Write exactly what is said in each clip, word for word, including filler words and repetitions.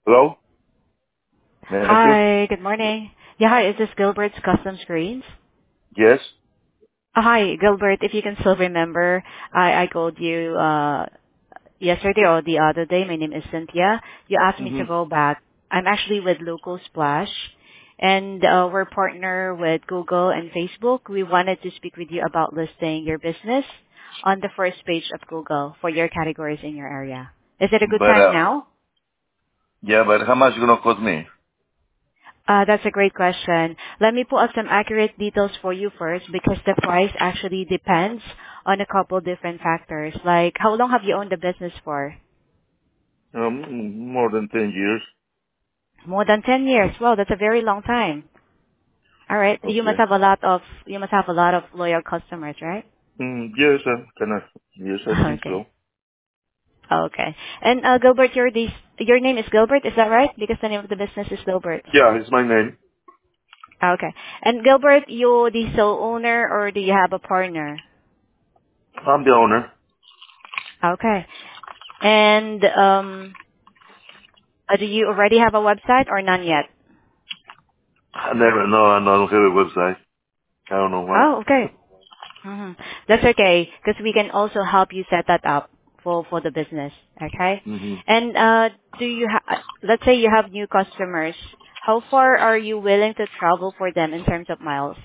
Hello? May I help you? Hi, good morning. Yeah, hi, is this Gilbert's Custom Screens? Yes. Uh, Hi, Gilbert. If you can still remember, I I called you uh yesterday or the other day. My name is Cynthia. You asked me to Mm-hmm. go back. I'm actually with Local Splash, and uh we're partner with Google and Facebook. We wanted to speak with you about listing your business on the first page of Google for your categories in your area. Is it a good But, time uh, now? yeah, but how much you gonna cost me? Uh, That's a great question. Let me pull up some accurate details for you first because the price actually depends on a couple different factors. Like, how long have you owned the business for? Um, more than ten years. More than ten years. Well, that's a very long time. All right. You must Okay. have a lot of you must have a lot of loyal customers, right? Mm, yes, uh, can I, yes, I think so. Okay. Okay. And uh, Gilbert, your the, your name is Gilbert, is that right? Because the name of the business is Gilbert. Yeah, it's my name. Okay. And Gilbert, you the sole owner or do you have a partner? I'm the owner. Okay. And um Uh, do you already have a website or none yet? I never, no, I don't have a website. I don't know why. Oh, okay. hmm That's okay, because we can also help you set that up for for the business. Okay. Mm-hmm. And uh, do you ha- let's say you have new customers. How far are you willing to travel for them in terms of miles?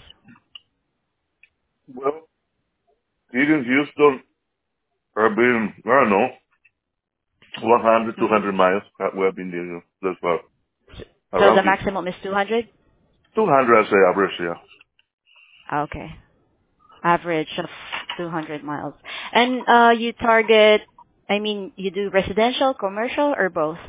Well, here in Houston, I've been, I don't know, one hundred, two hmm hundred miles. Uh, We have been there, that's about, So the around here. maximum is two hundred. two hundred, I say, average, yeah. Okay. Average of two hundred miles. And uh, you target. I mean, you do residential, commercial, or both?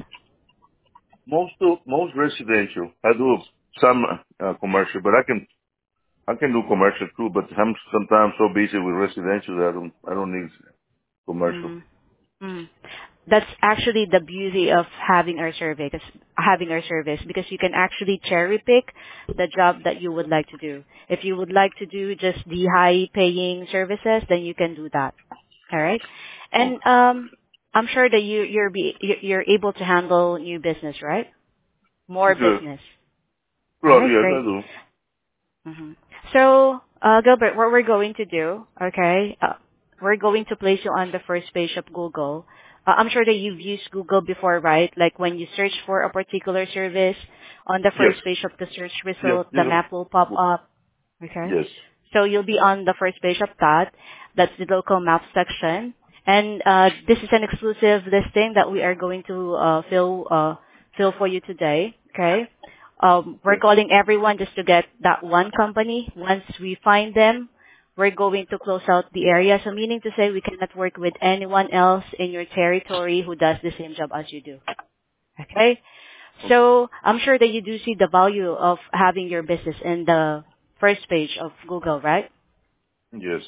Most of, most residential. I do some uh, commercial, but I can I can do commercial too. But I'm sometimes so busy with residential that I don't I don't need commercial. Mm. Mm. That's actually the beauty of having our survey, 'cause- having our service, because you can actually cherry pick the job that you would like to do. If you would like to do just the high paying services, then you can do that. All right. Oh, And um, I'm sure that you you're be you're you're able to handle new business, right? More good. business. All Well, right, yes, I great. do. hmm So, uh, Gilbert, what we're going to do, okay, uh, we're going to place you on the first page of Google. Uh, I'm sure that you've used Google before, right? Like when you search for a particular service, on the Yes. first page of the search Yes. result, You the know. map will pop up, okay? Yes. So you'll be on the first page of that. That's the local map section. And uh, this is an exclusive listing that we are going to uh, fill uh, fill for you today. Okay. Um, we're Okay. calling everyone just to get that one company. Once we find them, we're going to close out the area. So meaning to say we cannot work with anyone else in your territory who does the same job as you do. Okay. So I'm sure that you do see the value of having your business in the first page of Google, right? Yes.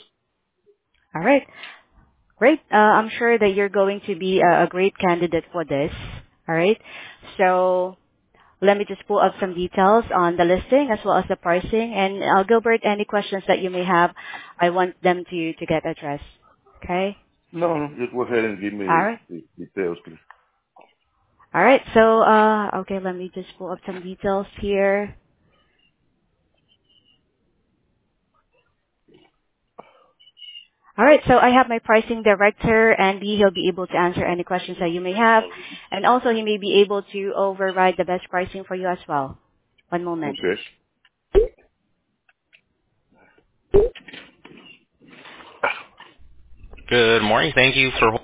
All right. Great. Uh, I'm sure that you're going to be a, a great candidate for this. All right. So let me just pull up some details on the listing as well as the pricing. And uh, Gilbert, any questions that you may have, I want them to, to get addressed. Okay. No, no. Just go ahead and give me All the, right. the details, please. All right. So, uh, okay, let me just pull up some details here. All right, so I have my pricing director, Andy. He'll be able to answer any questions that you may have, and also he may be able to override the best pricing for you as well. One moment. Okay. Good morning. Thank you for